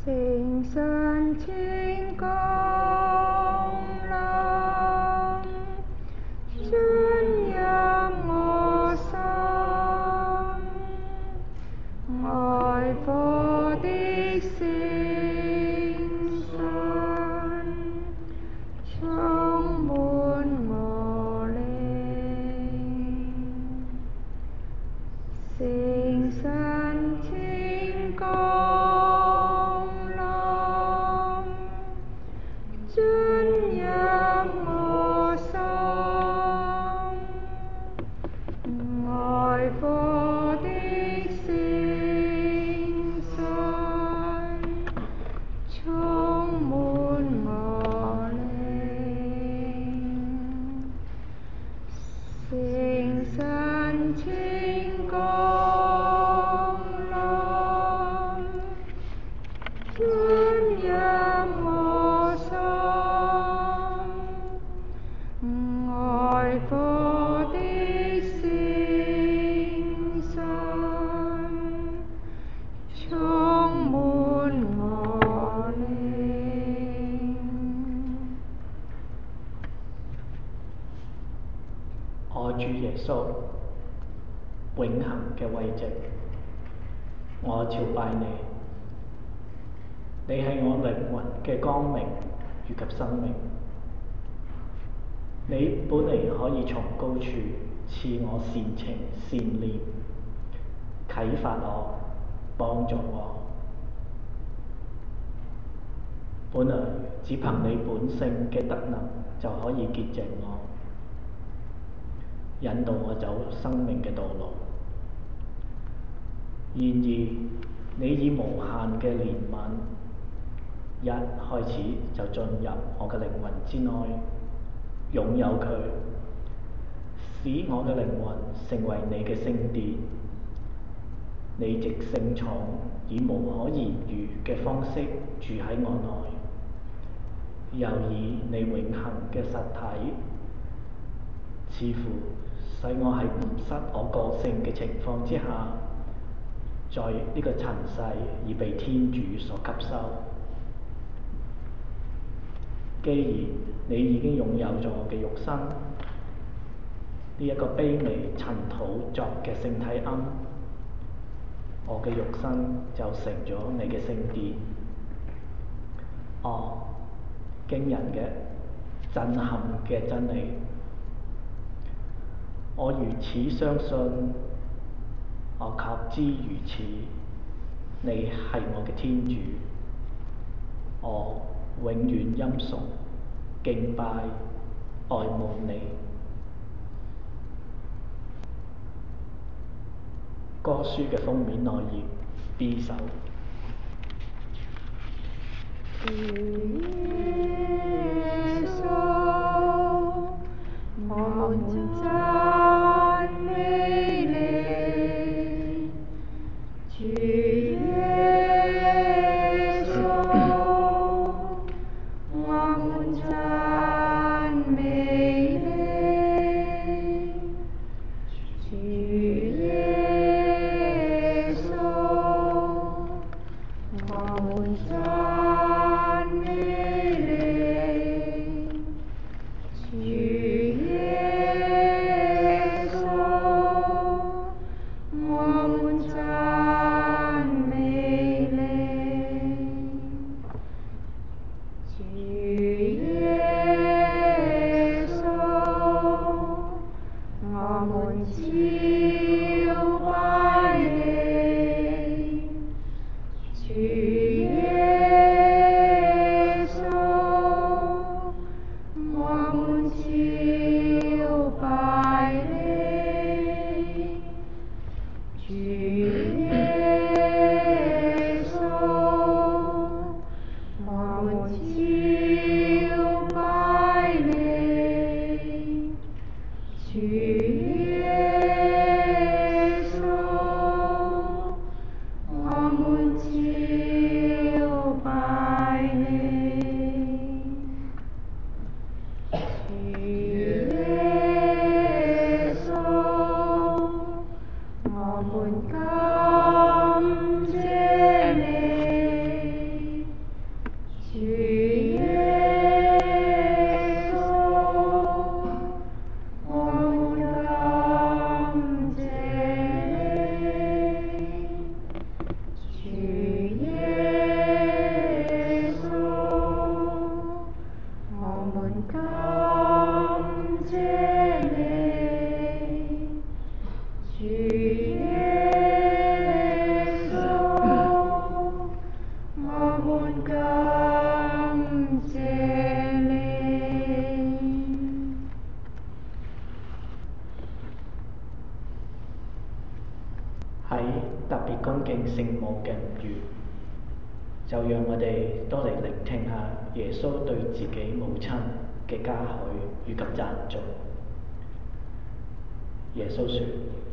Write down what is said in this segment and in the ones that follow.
聖神天降臨，進入我心，愛火的聖神充滿我靈，聖神天降臨，進入我心，愛火的聖神充滿我靈，聖神天降臨，進入我心，愛火的聖神充滿我靈。 我主耶穌，永恆嘅慰藉，我朝拜你。你係我靈魂嘅光明以及生命。你本嚟可以從高處賜我善情善念，啟發我，幫助我。本來只憑你本性嘅德能就可以潔淨我，引導我走生命嘅道路。然而，你以無限嘅憐憫，一開始就進入我嘅靈魂之內，擁有佢，使我嘅靈魂成為你嘅聖殿。你藉聖寵以無可言喻嘅方式住喺我內，又以你永恆嘅實體，似乎使我喺唔失我個性嘅情況之下，在呢個塵世已被天主所吸收。既然你已經擁有咗我嘅肉身，呢一個卑微塵土作嘅聖體龕，我嘅肉身就成咗你嘅聖殿。驚人嘅、震撼嘅真理！我如此相信，我確知如此。你係我嘅天主，我永遠欽崇、敬拜、愛慕你。歌書嘅封面內頁 B 首。 主耶穌，我們讚美你。主耶穌，我們讚美你。主耶穌，我們讚美你。主耶穌，我們讚美你。主耶穌，我們朝拜你。主耶穌，我們朝拜你。主耶穌，我們朝拜你。主耶穌，我們朝聖母嘅5月，就讓我哋多嚟聆聽下耶穌對自己母親嘅嘉許以及讚頌。耶穌說：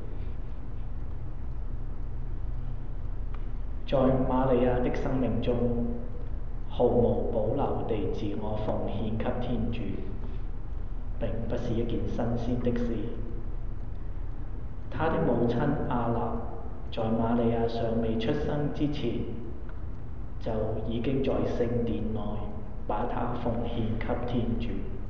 在瑪利亞的生命中，毫無保留地自我奉獻給天主，並不是一件新鮮的事。她的母親亞納在瑪利亞尚未出生之前，就已經在聖殿內把她奉獻給天主。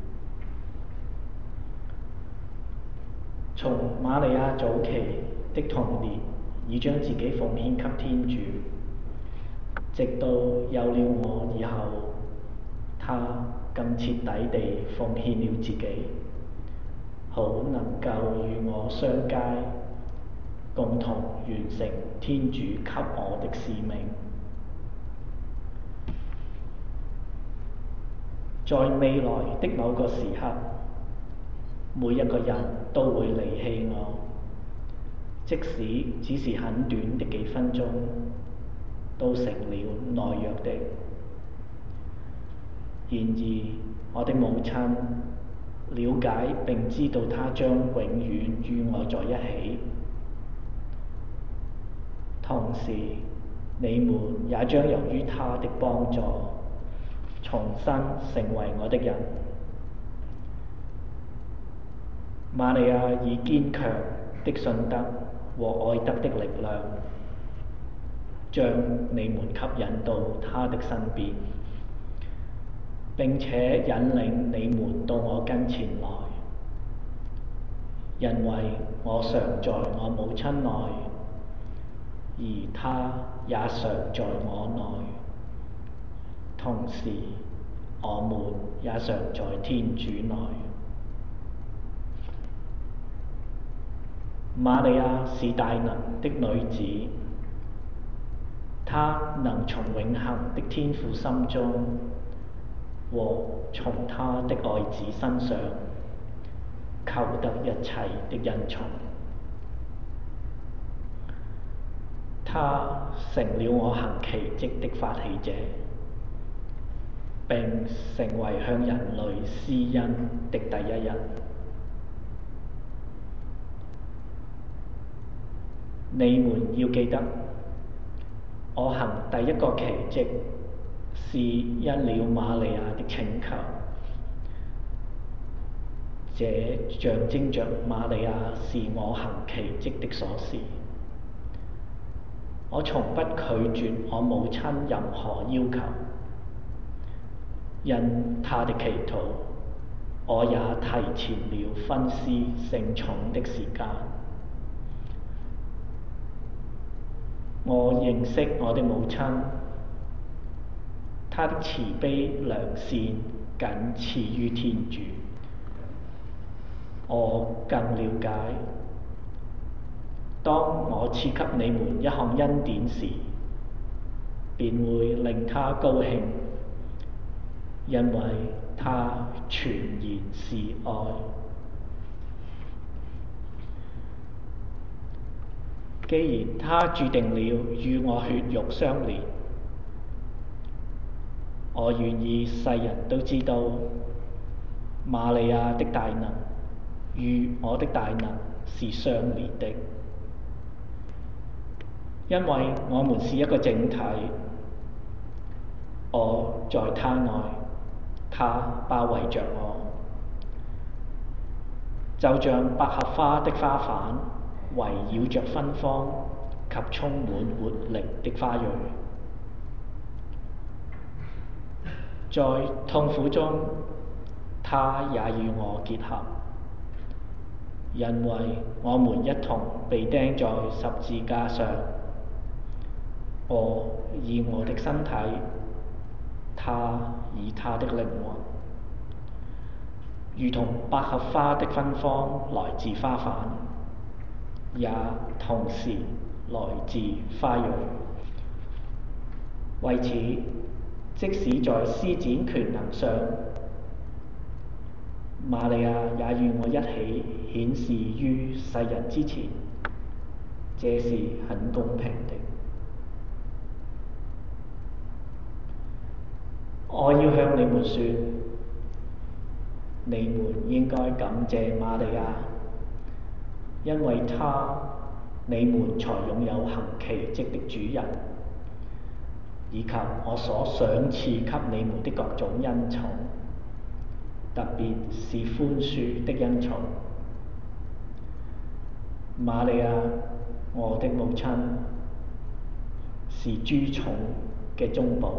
從瑪利亞早期的童年已將自己奉獻給天主，直到有了我以後，她更徹底地奉獻了自己，好能夠與我相偕，共同完成天主給我的使命。在未來的某個時刻，每一個人都會離棄我，即使只是很短的幾分鐘，都成了懦弱的。然而，我的母親了解並知道她將永遠與我在一起，同時你們也將由於她的幫助，重新成為我的人。瑪利亞以堅強的信德和愛德的力量，將你們吸引到她的身邊，並且引領你們到我跟前來，因為我常在我母親內，而她也常在我內，同時我們也常在天主內。瑪利亞是大能的女子，她能從永恆的天父心中和從他的愛子身上求得一切的恩寵。她成了我行奇蹟的發起者，並成為向人類施恩的第一人。你們要記得，我行第一個奇蹟是因了瑪利亞的請求，這象徵着瑪利亞是我行奇蹟的鎖匙。我從不拒絕我母親任何要求，因她的祈禱，我也提前了分施聖寵的時間。我認識我的母親，她的慈悲良善僅次於天主。我更了解，當我賜給你們一項恩典時，便會令她高興，因為她全然是愛。既然她注定了與我血肉相連，我願意世人都知道，瑪利亞的大能與我的大能是相連的，因為我們是一個整體。我在她內，她包圍着我，就像百合花的花瓣圍繞着芬芳及充滿活力的花蕊。在痛苦中，她也與我結合，因為我們一同被釘在十字架上。我以我的身體，她以她的靈魂，如同百合花的芬芳來自花瓣，也同時來自花蕊。為此，即使在施展權能上，瑪利亞也與我一起顯示於世人之前，這是很公平的。 我要向你們說，你們應該感謝瑪利亞，因為她，你們才擁有行奇蹟的主人，以及我所賞賜給你們的各種恩寵，特別是寬恕的恩寵。瑪利亞，我的母親，是諸寵嘅中保。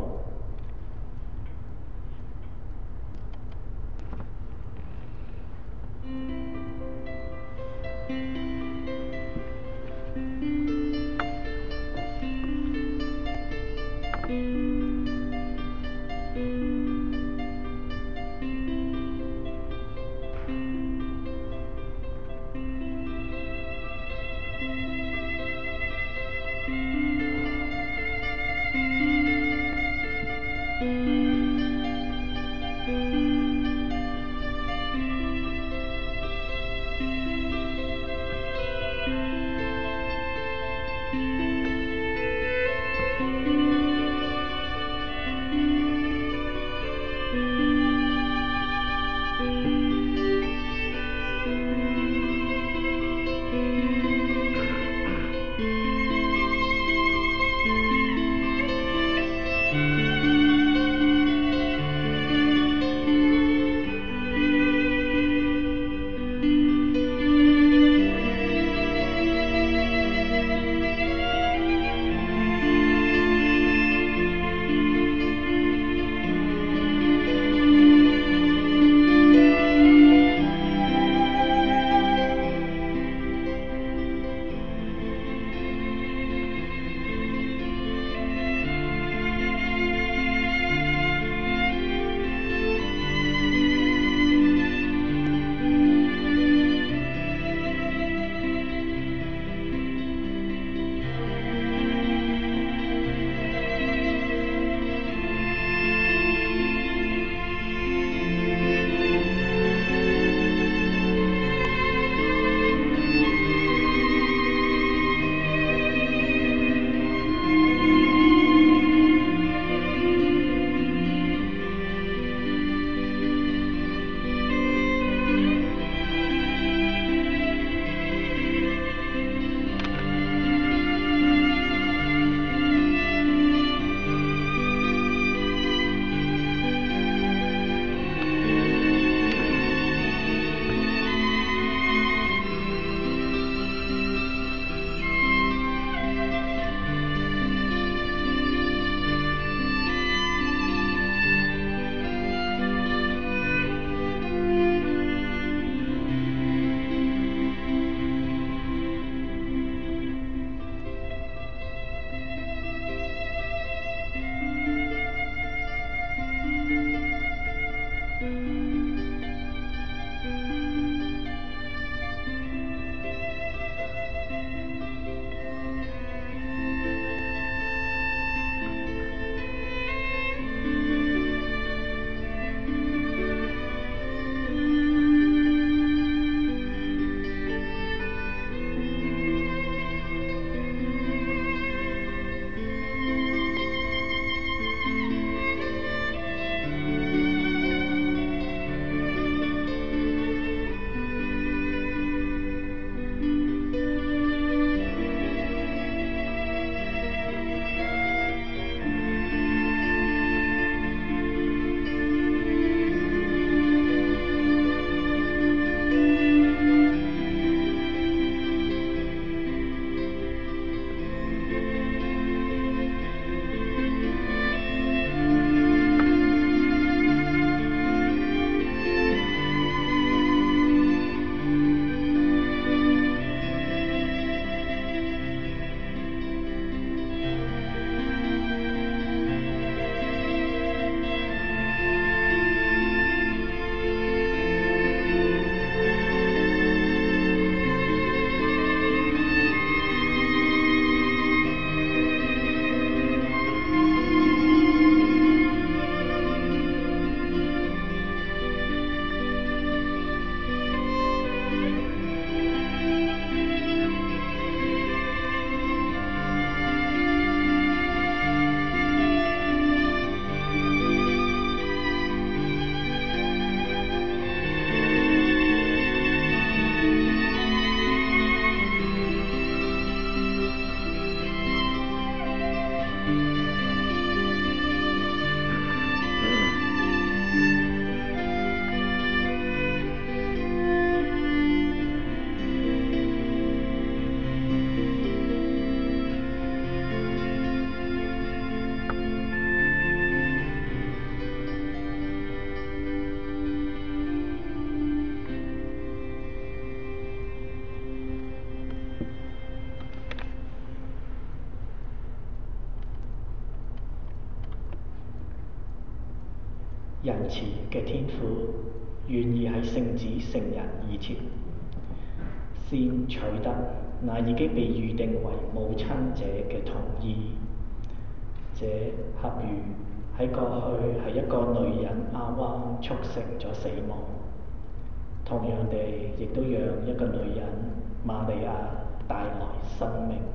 仁慈嘅天父願意喺聖子成人以前，先取得那已經被預定為母親者嘅同意。這恰如喺過去係一個女人亞娃促成咗死亡，同樣地亦都讓一個女人瑪利亞帶來生命。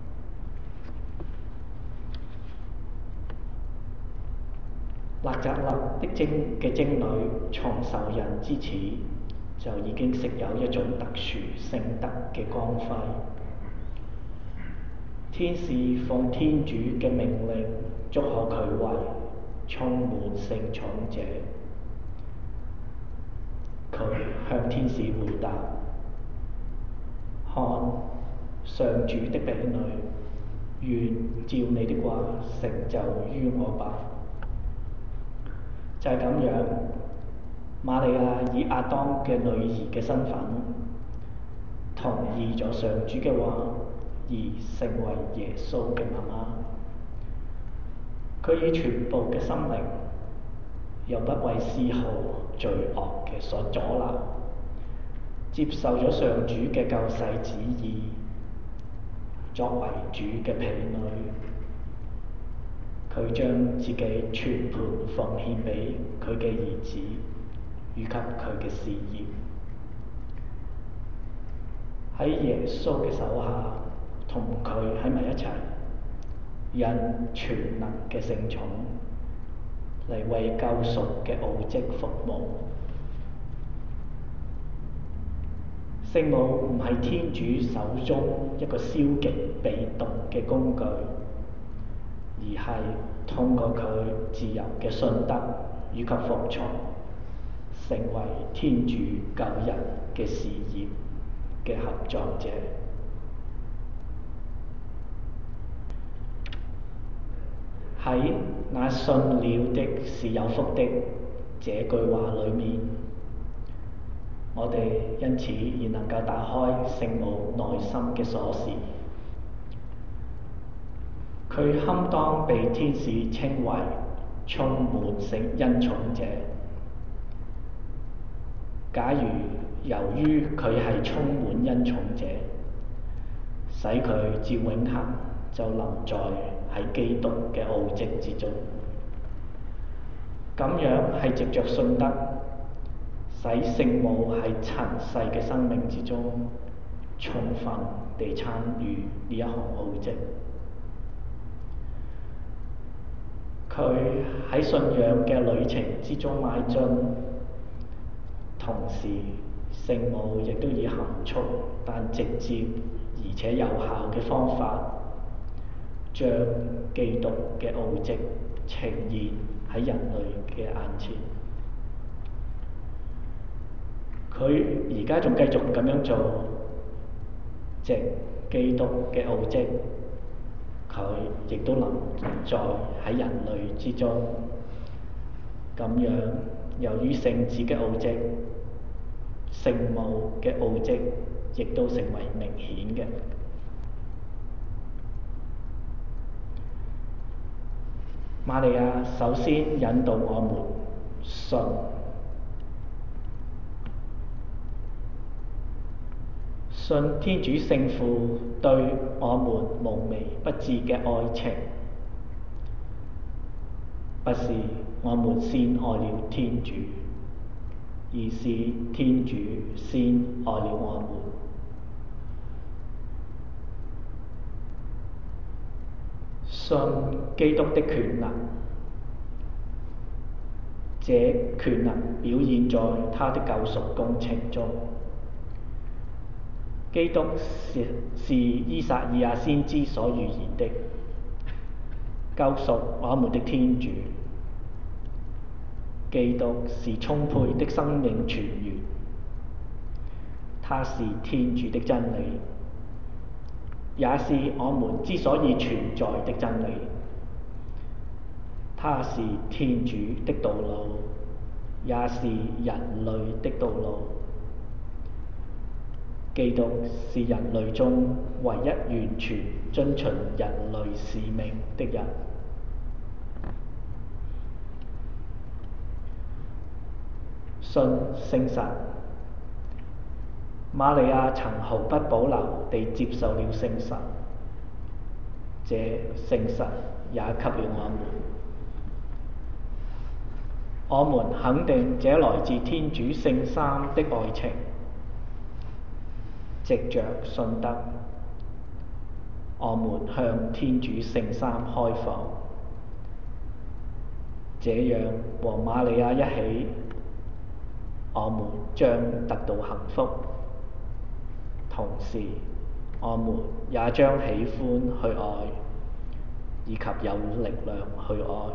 納匝肋的貞女從受孕之始就已經食有一種特殊聖德嘅光輝。天使奉天主嘅命令祝賀佢為充滿聖寵者。佢向天使回答：看，上主的婢女，願照你的話成就於我吧。就係咁樣，瑪利亞以亞當嘅女兒嘅身份，同意咗上主嘅話，而成為耶穌嘅媽媽。佢以全部嘅心靈，又不為絲毫罪惡嘅所阻撓，接受咗上主嘅救世旨意，作為主嘅婢女。佢將自己全盤奉獻俾佢嘅兒子，以及佢嘅事業。喺耶穌嘅手下，同佢喺埋一齊，因全能嘅聖寵嚟為救贖嘅奧蹟服務。聖母唔係天主手中一個消極被動嘅工具，而係通過佢自由嘅信德以及服從，成為天主救人嘅事業嘅合作者。喺那信了的是有福的這句話裏面，我哋因此而能夠打開聖母內心嘅鎖匙。佢堪當被天使稱為充滿聖恩寵者。假如由於佢係充滿恩寵者，使佢至永恆就臨在喺基督嘅奧蹟之中，咁樣係藉着信德，使聖母喺塵世嘅生命之中充分地參與呢一項奧蹟。佢喺信仰嘅旅程之中邁進，同時聖母亦都以含蓄但直接而且有效嘅方法，將基督嘅奧蹟呈現喺人類嘅眼前。佢而家仲繼續咁樣做，藉基督嘅奧蹟，佢亦都臨在喺人類之中。咁樣，由於聖子嘅奧蹟，聖母嘅奧蹟亦都成為明顯嘅。瑪利亞首先引導我們信，信天主聖父對我們無微不至嘅愛情，不是我們先愛了天主，而是天主先愛了我們。信基督的權能，這權能表現在他的救贖工程中。基督是依撒意亞先知所預言的救贖我們的天主。基督是充沛的生命泉源，他是天主的真理，也是我們之所以存在的真理。他是天主的道路，也是人類的道路。基督是人類中唯一完全遵循人類使命的人。 信聖神。瑪利亞曾毫不保留地接受了聖神，這聖神也給了我們肯定這來自天主聖三的愛情。藉着信德，我們向天主聖三開放，這樣和瑪利亞一起，我們將得到幸福。同時，我們也將喜歡去愛，以及有力量去愛。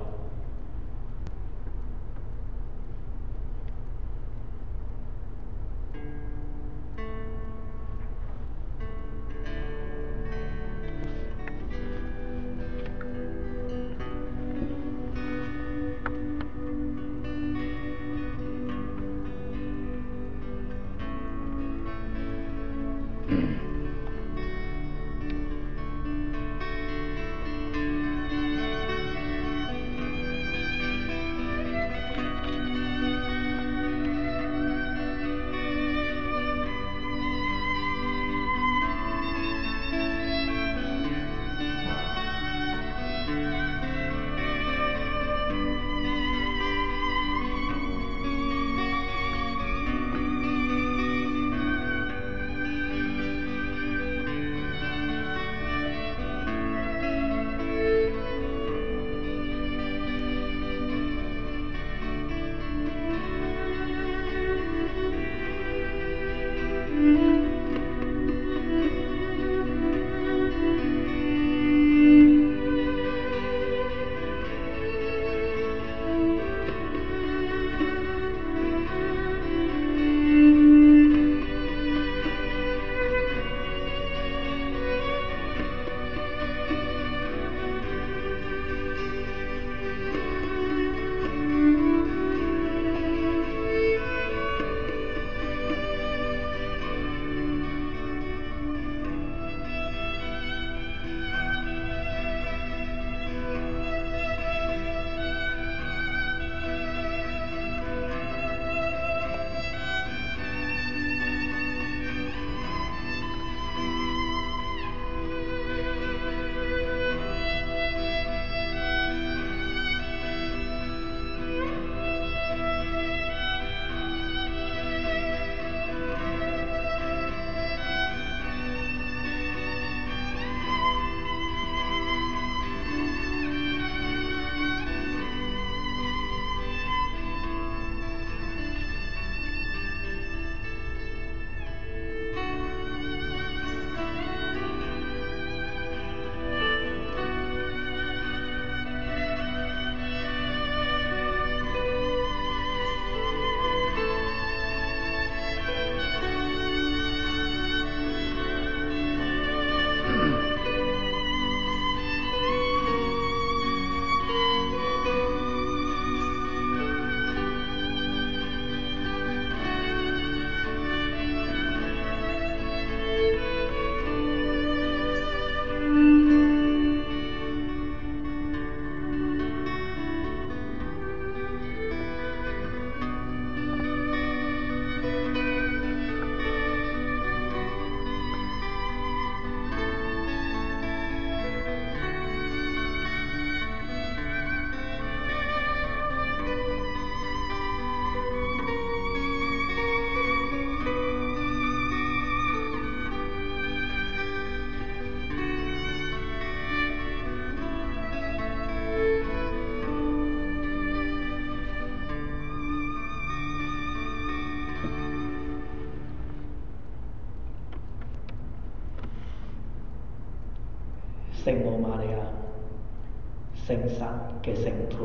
聖母瑪利亞，聖神嘅聖配，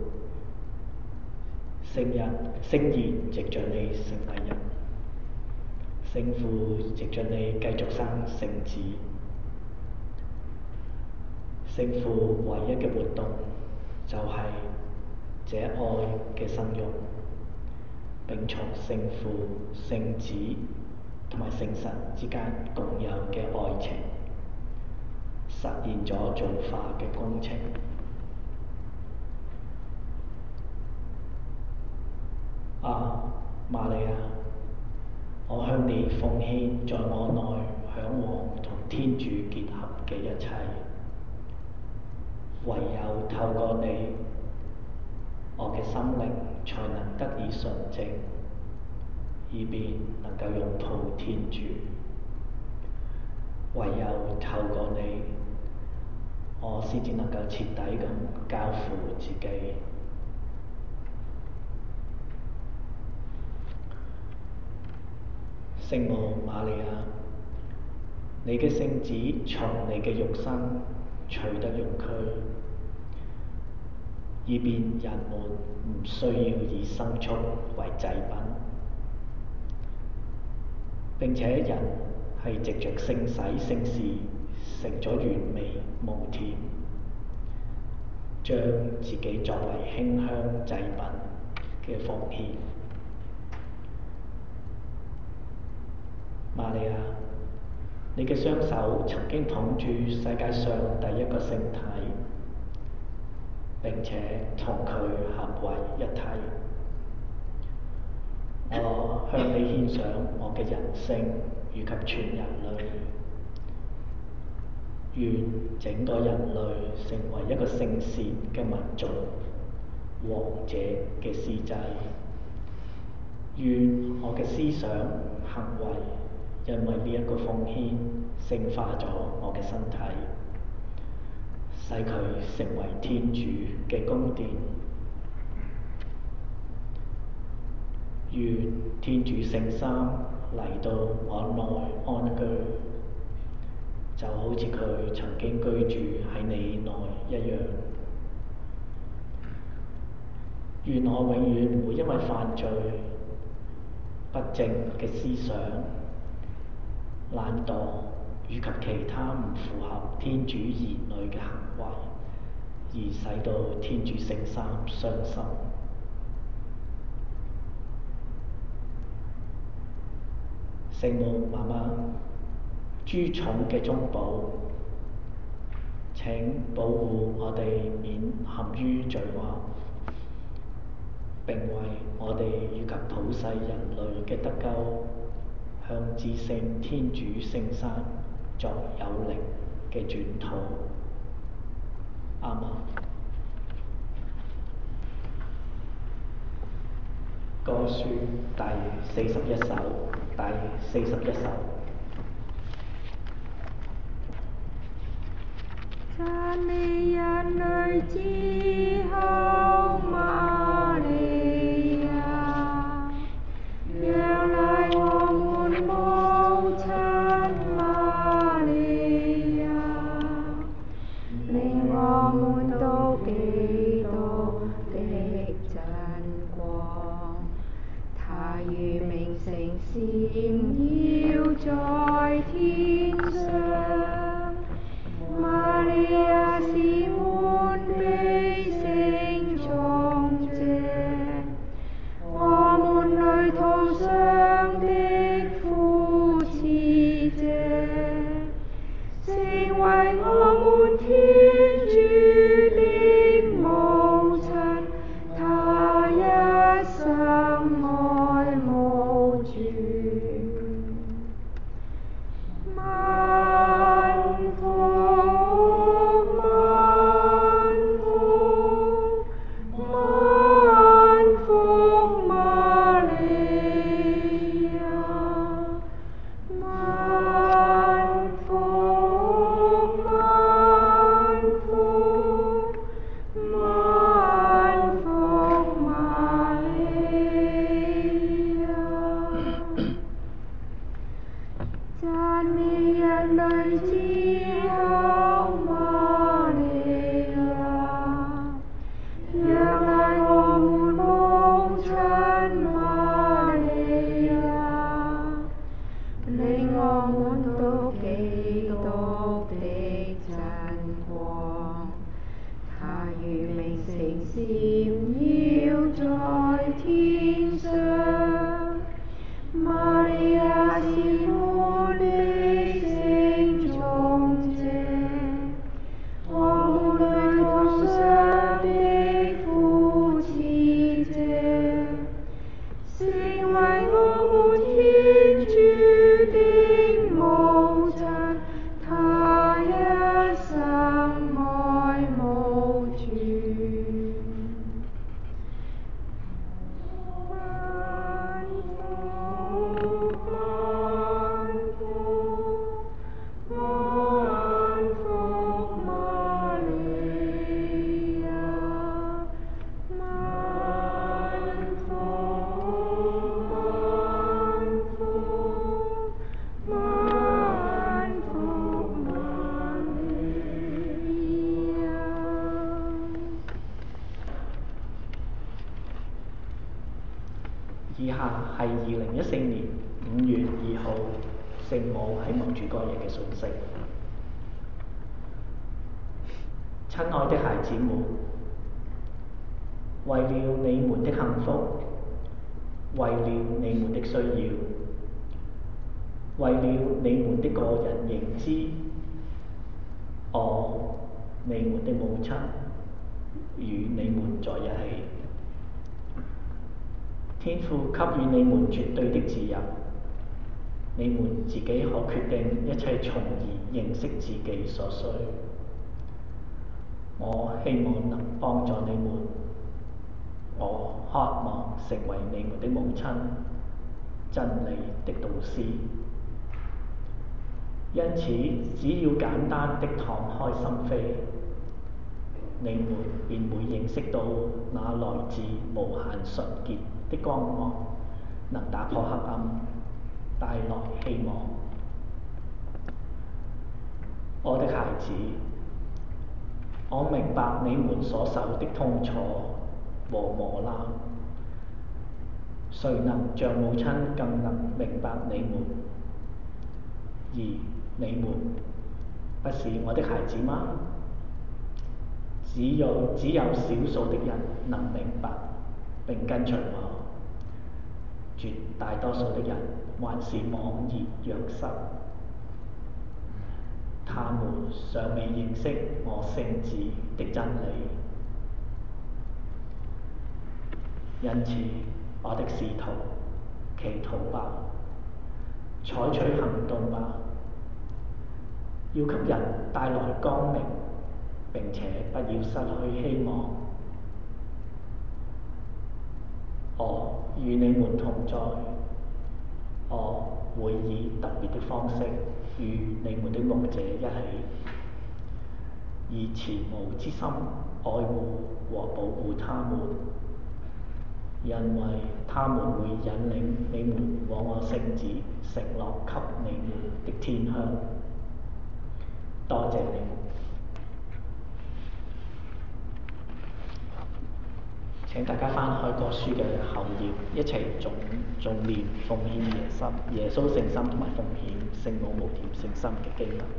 聖言藉着你成為人，聖父藉着你繼續生聖子，聖父唯一嘅活動就係這愛嘅生育，並從聖父、聖子同埋聖神之間共有嘅愛情，實現咗造化嘅工程。啊， 瑪利亞，我向你奉獻在我內嚮往同天主結合嘅一切，唯有透過你，我嘅心靈才能得以純淨，以便能夠擁抱天主。唯有透過你，我先至能夠徹底咁交付自己。聖母瑪利亞，你嘅聖子從你嘅肉身取得容軀，以便人們唔需要以牲畜為祭品，並且人係藉着聖洗聖事成咗完美無甜，將自己作為馨香祭品嘅奉獻。瑪利亞，你嘅雙手曾經捧住世界上第一個聖體，並且同佢合為一體。我向你獻上我嘅人性以及全人類，願整個人類成為一個聖善嘅民族，王者嘅司祭。願我嘅思想行為因為呢一個奉獻聖化咗我嘅身體，使佢成為天主嘅宮殿。願天主聖三嚟到我內安居，就好似佢曾經居住喺你內一樣。願我永遠唔會因為犯罪、不正嘅思想、懶惰以及其他唔符合天主兒女嘅行為，而使到天主聖三傷心。聖母媽媽，諸寵嘅中保，請保護我哋免陷於罪惡，並為我哋以及普世人類嘅得救，向至聖天主聖三作有力嘅轉禱。阿們。歌書第41首，第41首。 讚美人類之后瑪利亞，仰賴我們母親瑪利亞，令我們到基督的真光。他如明星閃耀在天上，瑪利亞是滿被聖寵者，我們旅途上的扶持者，成為我們天主的母親，她一生愛慕主。萬福萬福萬福瑪利亞，萬福萬福萬福瑪利亞。讚美人類之后瑪利亞，仰賴我們母親瑪利亞，令我們到基督的真光。他如明星閃耀在天上，瑪利亞是滿被聖寵者，我們旅途上的扶持者，成為以下係2014年5月2號聖母喺民主嗰日嘅信息。親愛的孩子們，為了你們的幸福，為了你們的需要，為了你們的個人認知，我，你們的母親，與你們在一起。天父給予你們絕對的自由，你們自己可決定一切從而認識自己所需。我希望能幫助你們，我渴望成為你們的母親，真理的導師。因此，只要簡單的敞開心扉，你們便會認識到那來自無限純潔的光芒，能打破黑暗，帶來希望。我的孩子，我明白你們所受的痛楚和磨難，誰能像母親更能明白你們？而你們不是我的孩子嗎？只有少數的人能明白並跟隨我，絕大多數的人還是茫然若失。他們尚未認識我聖子的真理，因此我的使徒，祈禱吧，採取行動吧，要給人帶來光明，並且不要失去希望。我與你們同在，我會以特別的方式與你們的牧者一起，以慈母之心愛護和保護他們，因為他們會引領你們往我聖子承諾給你們的天鄉。多謝你們。請大家翻開個書嘅後頁，一齊重念奉獻耶穌聖心同埋奉獻聖母無玷聖心嘅經文。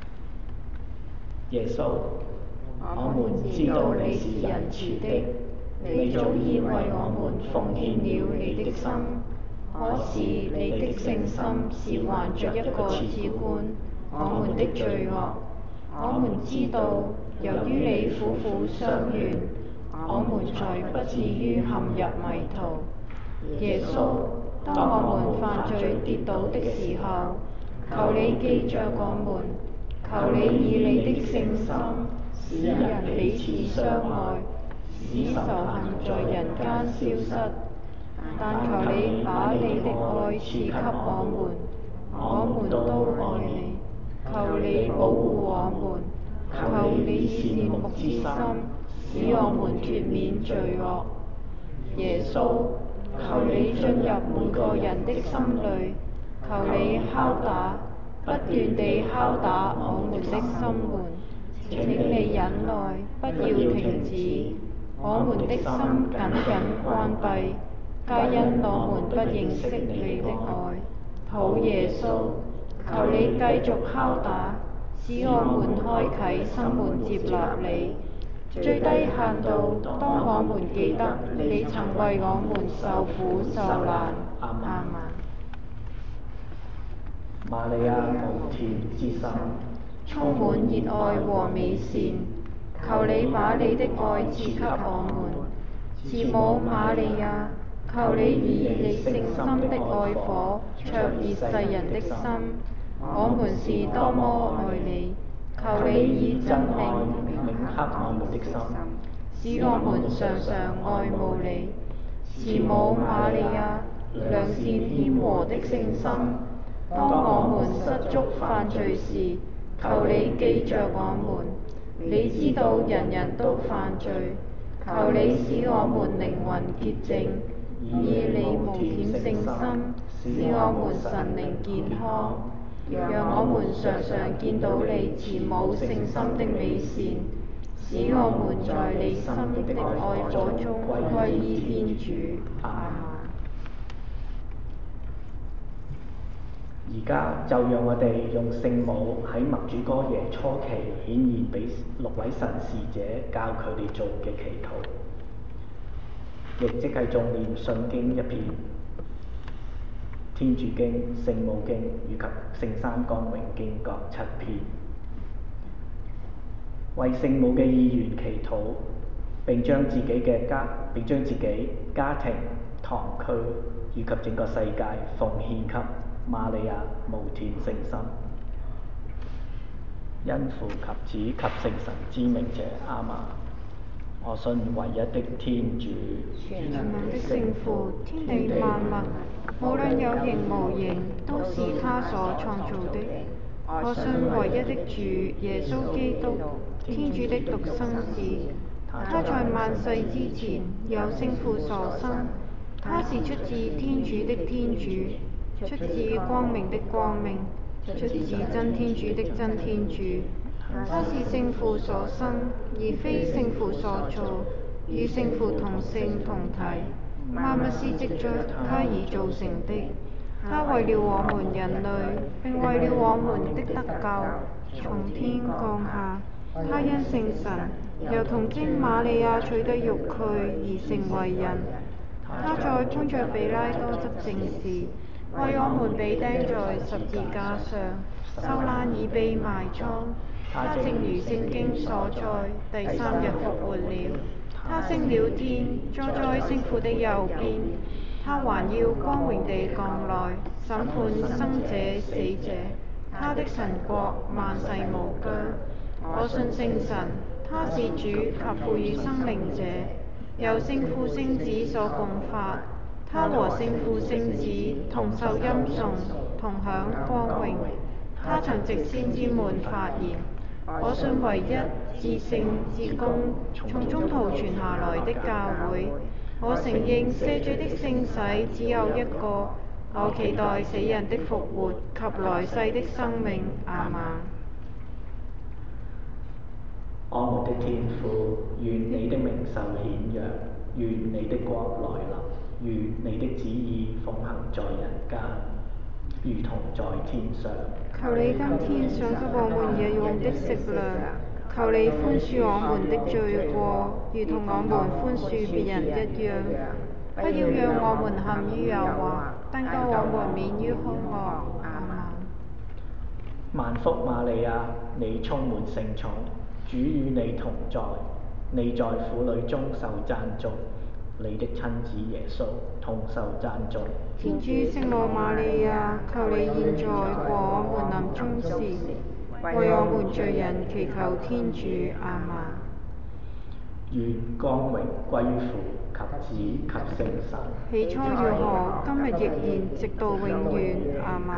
耶穌，我們知道你是仁慈的，你早已為我們奉獻了你的心，可是你的聖心是還着一個只管我們的罪惡。我們知道，由於你苦苦相勸，我們才不至於陷入迷途。耶穌，當我們犯罪跌倒的時候，求你記着我們，求你以你的聖心使人彼此相愛，使仇恨在人間消失。但求你把你的愛賜給我們，我們都愛你。求你保護我們，求你以善牧之心使我們脫免罪惡。耶穌，求你進入每個人的心裏，求你敲打，不斷地敲打我們的心門。請你忍耐，不要停止。我們的心緊緊關閉，皆因我們不認識你的愛。好耶穌，求你繼續敲打，使我們開啟心門接納你。最低限度，當我們記得你曾為我們受苦受難。阿們。瑪利亞無玷之心，充滿熱愛和美善，求你把你的愛賜給我們。慈母瑪利亞，求你以你聖心的愛火灼熱世人的心。我們是多麼愛你，求你以真愛銘刻我們的心，使我們常常愛慕你。慈母瑪利亞，良善謙和的聖心，當我們失足犯罪時，求你記着我們。你知道人人都犯罪，求你使我們靈魂潔淨，以你無玷聖心使我們神靈健康，讓我們常常見到你慈母聖心的美善，使我們在你心的愛火中歸依天主。阿們。 而家就讓我哋用聖母喺默主哥耶初期顯現俾6位神視者教佢哋做嘅祈禱，亦即係誦念信經1篇、天主經、聖母經以及聖三光榮經各7篇，為聖母嘅意願祈禱，並將自己家庭、堂區以及整個世界奉獻給瑪利亞無斷聖心。因父及子及聖神之名者，阿們。我信唯一的天主， 全能的聖父，天地萬物，無論有形無形，都是他所創造的。我信唯一的主耶穌基督，天主的獨生子。他在萬世之前，由聖父所生。他是出自天主的天主，出自光明的光明，出自真天主的真天主。他是聖父所生，而非聖父所造，與聖父同性同體。萬物是藉着他而造成的。他為了我們人類，並為了我們的得救，從天降下。他因聖神由童貞瑪利亞取得肉軀而成為人。他在潘著比拉多執政時，為我們被釘在十字架上，受難而被埋葬。他正如聖經所載，第3日復活了。他升了天，坐在聖父的右邊。他還要光榮地降來，審判生者死者。他的神國萬世無疆。我信聖神，他是主及賦予生命者，由聖父聖子所共發。他和聖父聖子同受欽頌，同享光榮。他曾藉先知們發言。我信唯一至聖至公，從中途傳下來的教會。我承認赦罪的聖洗只有一個。我期待死人的復活及來世的生命。阿們。 我們的天父，願你的名受顯揚，願你的國來臨，願你的旨意奉行在人間，如同在天上。 求你今天賞給我們日用的食糧，求你寬恕我們的罪過，如同我們寬恕別人一樣。不要讓我們陷於誘惑，但救我們免於兇惡。阿們。 萬福瑪利亞，你充滿聖寵，主與你同在，你在婦女中受讚頌，你的親子耶穌同受讚頌。 天主聖母瑪利亞，求你現在和我們臨終時，為我們罪人祈求天主。阿們。 願光榮歸於父及子及聖神。 起初如何，今日亦然，直到永遠。阿們。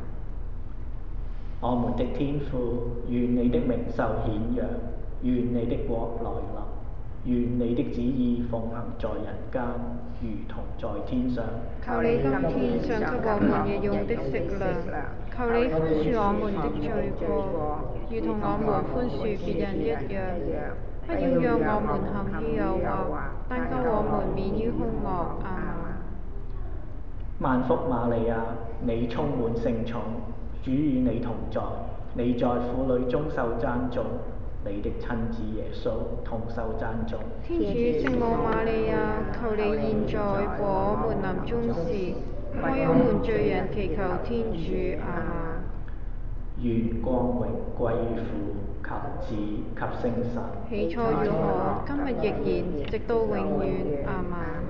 我們的天父，願你的名受顯揚，願你的國來臨，願你的旨意奉行在人間，如同在天上。 求你今天賞給我們日用的食糧，求你寬恕我們的罪過，如同我們寬恕別人一樣。不要讓我們陷於誘惑，但救我們免於兇惡。阿們。 萬福瑪利亞，你充滿聖寵，主與你同在，你在婦女中受讚頌，你的親子耶穌同受讚頌。 天主聖母瑪利亞，求你現在和我們臨終時，為我們罪人祈求天主。阿們。 願光榮歸於父及子及聖神。 起初如何，今日亦然，直到永遠。阿們。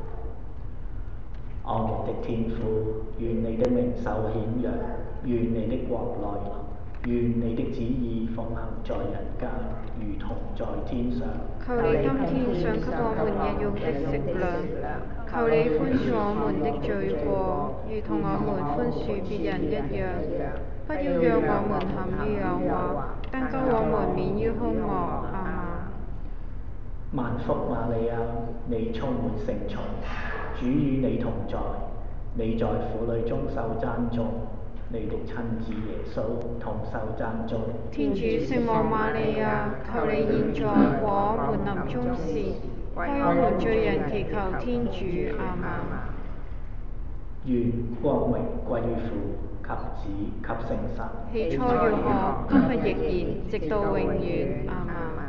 我們的天父，願你的名受顯揚，願你的國來臨，願你的旨意奉行在人間，如同在天上。 求你今天賞給我們日用的食糧，求你寬恕我們的罪過，如同我們寬恕別人一樣。不要讓我們陷於誘惑，但救我們免於兇惡。阿們。 萬福瑪利亞，你充滿聖寵，主與你同在，你在婦女中受讚頌，你的親子耶穌同受讚頌。 天主聖母瑪利亞，求你現在和我們臨終時，為我們罪人祈求天主。阿們。 願光榮歸於父及子及聖神。 起初如何，今日亦然，直到永遠。阿們。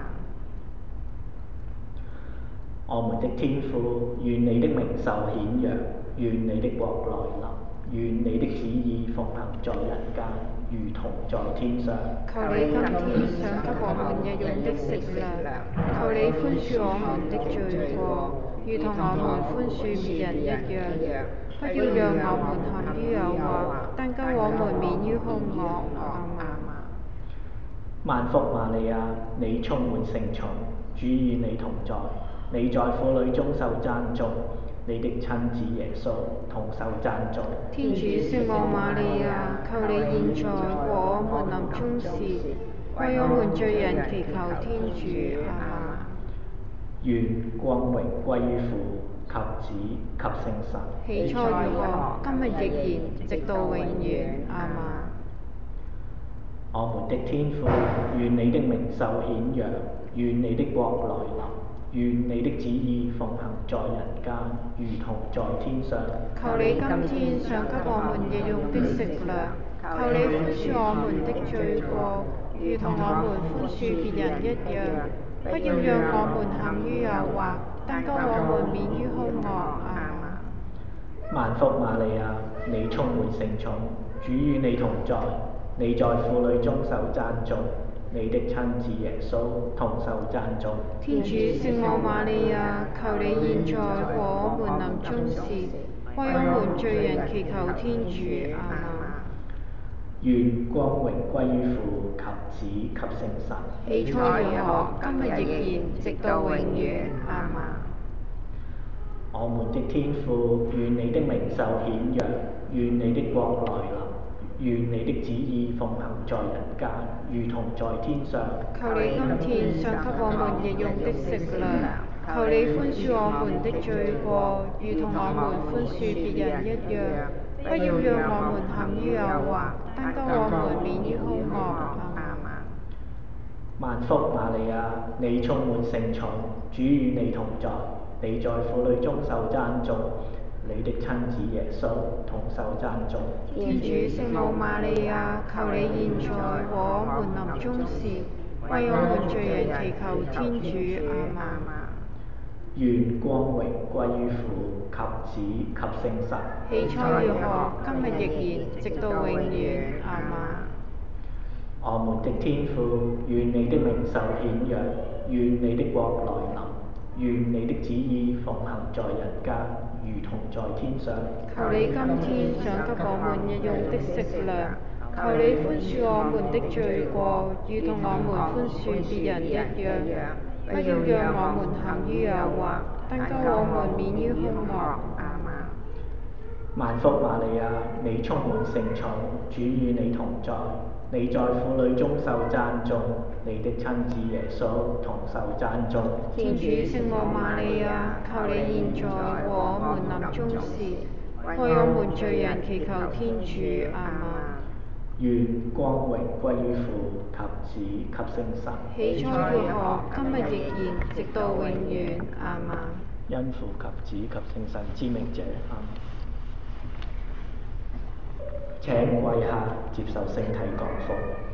我們的天父，願你的名受顯揚，願你的國來臨，願你的旨意奉行在人間，如同在天上。 求你今天賞給我們日用的食糧，求你寬恕我們的罪過，如同我們寬恕別人一樣。不要讓我們陷於誘惑，但救我們免於兇惡。阿們。 萬福瑪利亞，你充滿聖寵，主與你同在。你在婦女中受讚頌，你的親子耶穌同受讚頌。 天主聖母瑪利亞，求你現在和我們臨終時，為我們罪人祈求天主。阿們。 願光榮歸於父及子及聖神。 起初如何，今日亦然，直到永遠。阿們。 我們的天父，願你的名受顯揚，願你的國來臨，願你的旨意奉行在人間，如同在天上。 求你今天賞給我們日用的食糧，求你寬恕我們的罪過，如同我們寬恕別人一樣。不要讓我們陷於誘惑，但救我們免於兇惡。阿們。 萬福瑪利亞，你充滿聖寵，主與你同在。你在婦女中受讚頌，你的親子耶穌同受讚頌。 天主聖母瑪利亞，求你現在和我們臨終時，為我們罪人祈求天主。阿們。 願光榮歸於父及子及聖神。 起初如何，今日亦然，直到永遠。阿們。 我們的天父，願你的名受顯揚，願你的國來臨，願你的旨意奉行在人間，如同在天上。 求你今天賞給我們日用的食糧，求你寬恕我們的罪過，如同我們寬恕別人一樣。不要讓我們陷於誘惑，但救我們免於兇惡。阿們。 萬福瑪利亞，你充滿聖寵，主與你同在。你在婦女中受讚頌，你的親子耶穌同受讚頌。 天主聖母瑪利亞，求你現在和我們臨終時，為我們罪人祈求天主。阿們。 願光榮歸於父及子及聖神。 起初如何，今日亦然，直到永遠。阿們。 我們的天父，願你的名受顯揚，願你的國來臨，願你的旨意奉行在人間，如同在天上。 求你今天賞給我們日用的食糧，求你寬恕我們的罪過，如同我們寬恕別人一樣。不要讓我們陷於誘惑，但救我們免於兇惡。阿們。 萬福瑪利亞，你充滿聖寵，主與你同在。你在婦女中受讚頌，你的親子耶穌同受讚頌。 天主聖母瑪利亞，求你現在和我們臨終時，為我們罪人祈求天主。阿們。 願光榮歸於父及子及聖神。 起初如何，今日亦然，直到永遠。阿們。 因父及子及聖神之名者。阿們。請跪下接受聖體降福。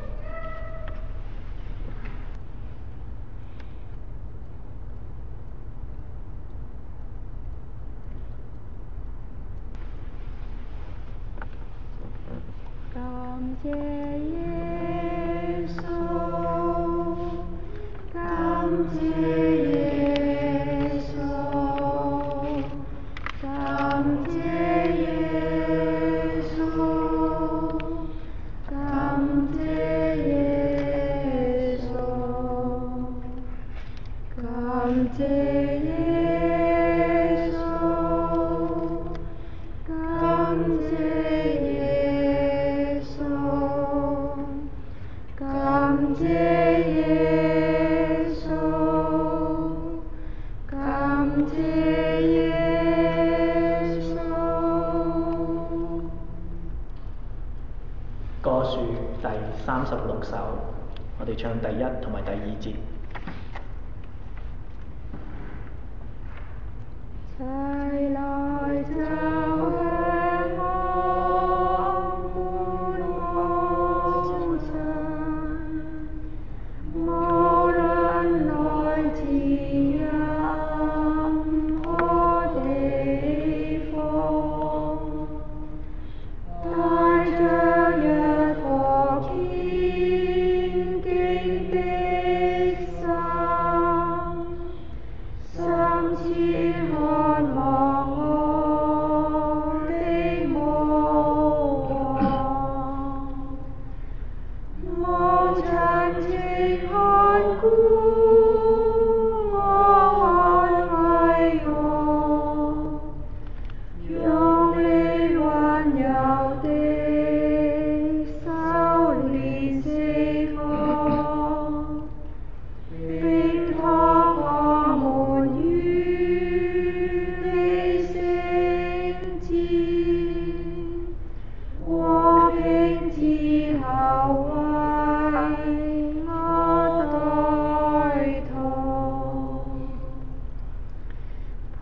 感謝耶穌，感謝耶穌，感謝耶穌，感謝耶穌，感謝耶穌，感謝耶穌，感謝耶穌，感謝耶穌。 歌書第36首，我哋唱第1同埋第2節。齊來奏響我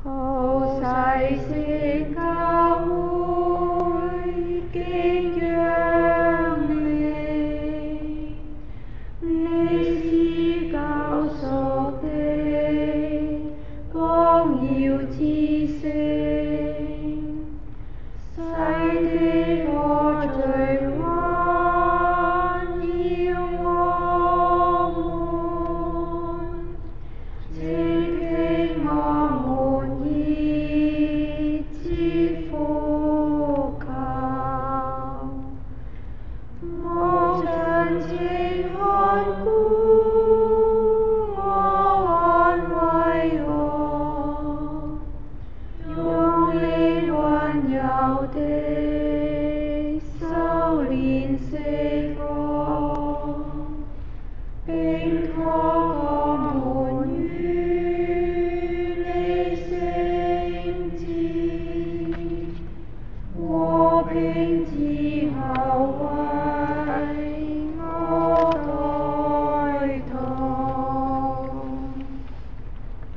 好世事間